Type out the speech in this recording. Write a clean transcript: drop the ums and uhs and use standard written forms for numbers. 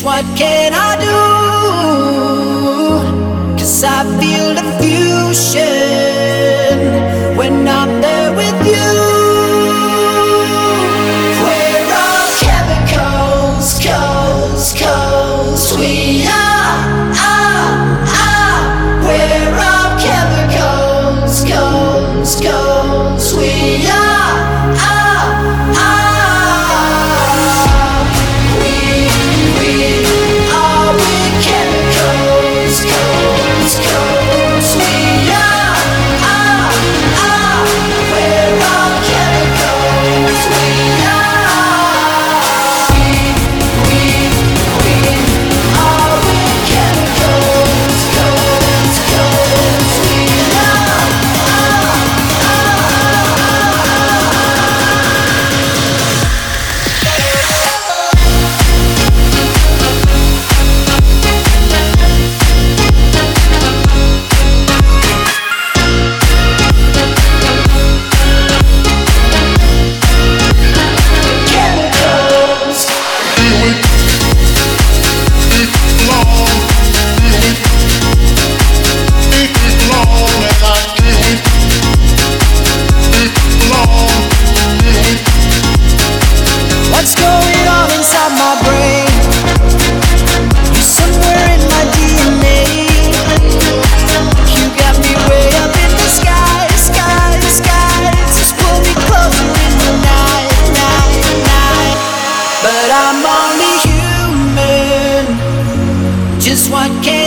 what can I do? 'Cause I feel the fusion when I'm there with you. We're all chemicals, we are, we're all chemicals, we are, what's going on inside my brain? You're somewhere in my DNA. You got me way up in the sky. Just pull me closer in the night. But I'm only human. Just what can